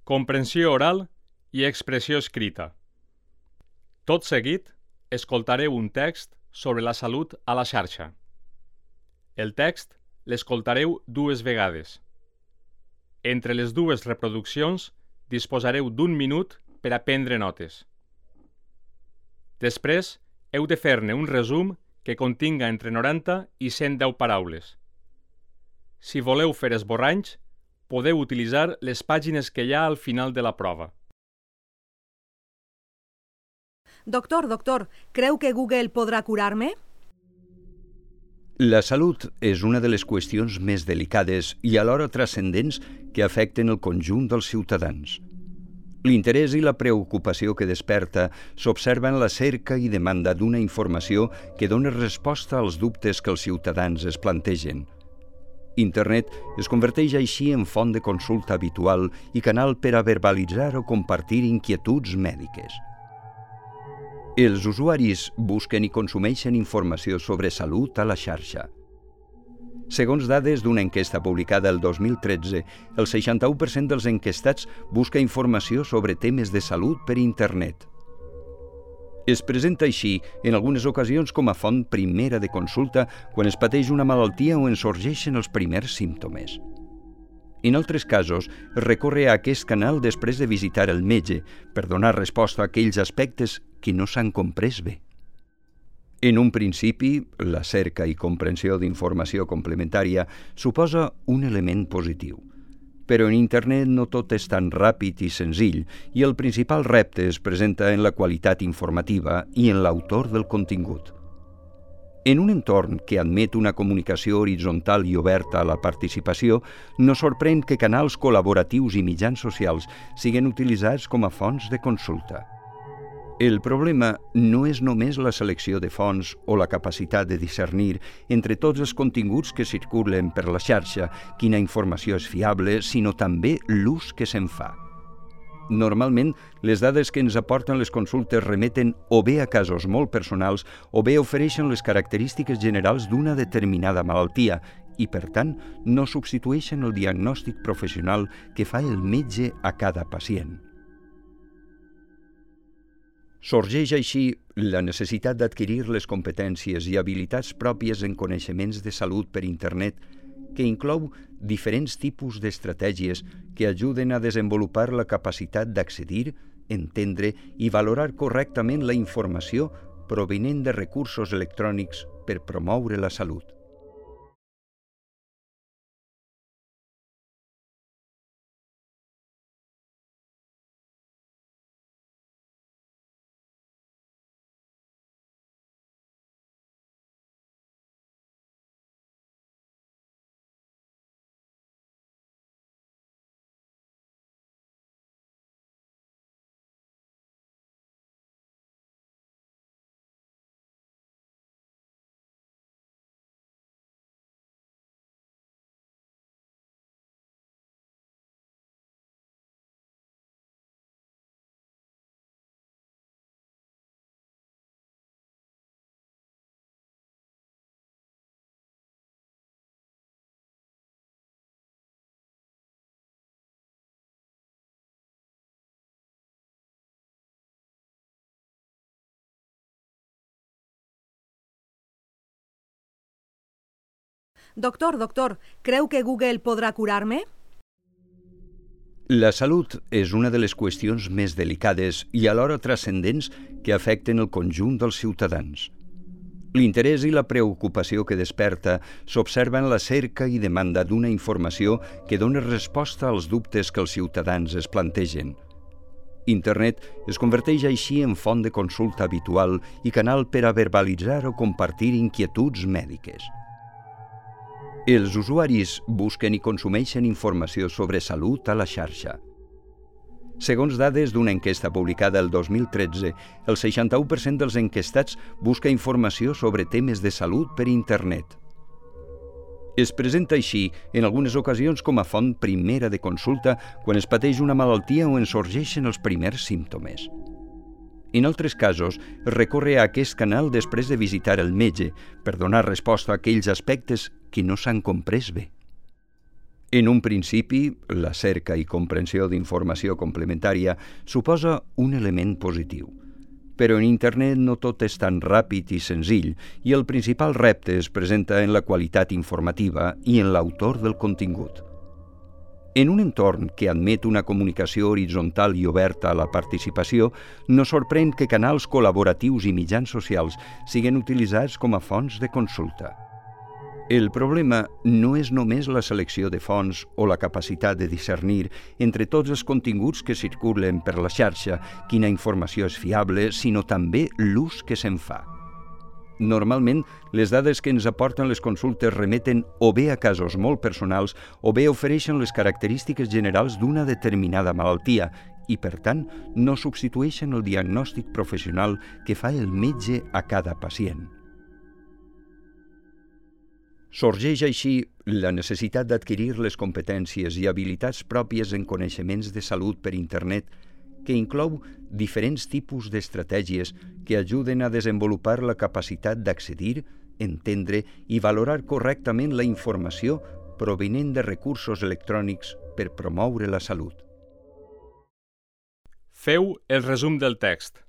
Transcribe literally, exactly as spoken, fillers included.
comprensió oral i expressió escrita. Tot seguit, escoltareu un text sobre la salut a la xarxa. El text l'escoltareu dues vegades. Entre les dues reproduccions disposareu d'un minut per a prendre notes. Després, heu de fer-ne un resum que continga entre noranta i cent deu paraules. Si voleu fer esborranys, podeu utilitzar les pàgines que hi ha al final de la prova. Doctor, doctor, creu que Google podrà curar-me? La salut és una de les qüestions més delicades i alhora transcendents que afecten el conjunt dels ciutadans. L'interès i la preocupació que desperta s'observa en la cerca i demanda d'una informació que dona resposta als dubtes que els ciutadans es plantegen. Internet es converteix així en font de consulta habitual i canal per a verbalitzar o compartir inquietuds mèdiques. Els usuaris busquen i consumeixen informació sobre salut a la xarxa. Segons dades d'una enquesta publicada el dos mil tretze, el seixanta-u per cent dels enquestats busca informació sobre temes de salut per internet. Es presenta així, en algunes ocasions, com a font primera de consulta quan es pateix una malaltia o en sorgeixen els primers símptomes. En altres casos, es recorre a aquest canal després de visitar el metge per donar resposta a aquells aspectes que no s'han comprès bé. En un principi, la cerca i comprensió d'informació complementària suposa un element positiu. Però en internet no tot és tan ràpid i senzill i el principal repte es presenta en la qualitat informativa i en l'autor del contingut. En un entorn que admet una comunicació horitzontal i oberta a la participació, no sorprèn que canals col·laboratius i mitjans socials siguin utilitzats com a fonts de consulta. El problema no és només la selecció de fonts o la capacitat de discernir entre tots els continguts que circulen per la xarxa quina informació és fiable, sinó també l'ús que se'n fa. Normalment, les dades que ens aporten les consultes remeten o bé a casos molt personals o bé ofereixen les característiques generals d'una determinada malaltia i, per tant, no substitueixen el diagnòstic professional que fa el metge a cada pacient. Sorgeix així la necessitat d'adquirir les competències i habilitats pròpies en coneixements de salut per internet, que inclou diferents tipus d'estratègies que ajuden a desenvolupar la capacitat d'accedir, entendre i valorar correctament la informació provinent de recursos electrònics per promoure la salut. Doctor, doctor, creu que Google podrà curar-me? La salut és una de les qüestions més delicades i alhora transcendents que afecten el conjunt dels ciutadans. L'interès i la preocupació que desperta s'observa en la cerca i demanda d'una informació que dona resposta als dubtes que els ciutadans es plantegen. Internet es converteix així en font de consulta habitual i canal per a verbalitzar o compartir inquietuds mèdiques. Els usuaris busquen i consumeixen informació sobre salut a la xarxa. Segons dades d'una enquesta publicada el dos mil tretze, el seixanta-u per cent dels enquestats busca informació sobre temes de salut per internet. Es presenta així, en algunes ocasions, com a font primera de consulta quan es pateix una malaltia o en sorgeixen els primers símptomes. En altres casos, es recorre a aquest canal després de visitar el metge per donar resposta a aquells aspectes que no s'han comprès bé. En un principi, la cerca i comprensió d'informació complementària suposa un element positiu. Però en internet no tot és tan ràpid i senzill i el principal repte es presenta en la qualitat informativa i en l'autor del contingut. En un entorn que admet una comunicació horitzontal i oberta a la participació, no sorprèn que canals col·laboratius i mitjans socials siguin utilitzats com a fonts de consulta. El problema no és només la selecció de fonts o la capacitat de discernir entre tots els continguts que circulen per la xarxa quina informació és fiable, sinó també l'ús que se'n fa. Normalment, les dades que ens aporten les consultes remeten o bé a casos molt personals o bé ofereixen les característiques generals d'una determinada malaltia i, per tant, no substitueixen el diagnòstic professional que fa el metge a cada pacient. Sorgeix així la necessitat d'adquirir les competències i habilitats pròpies en coneixements de salut per internet, que inclou diferents tipus d'estratègies que ajuden a desenvolupar la capacitat d'accedir, entendre i valorar correctament la informació provinent de recursos electrònics per promoure la salut. Feu el resum del text.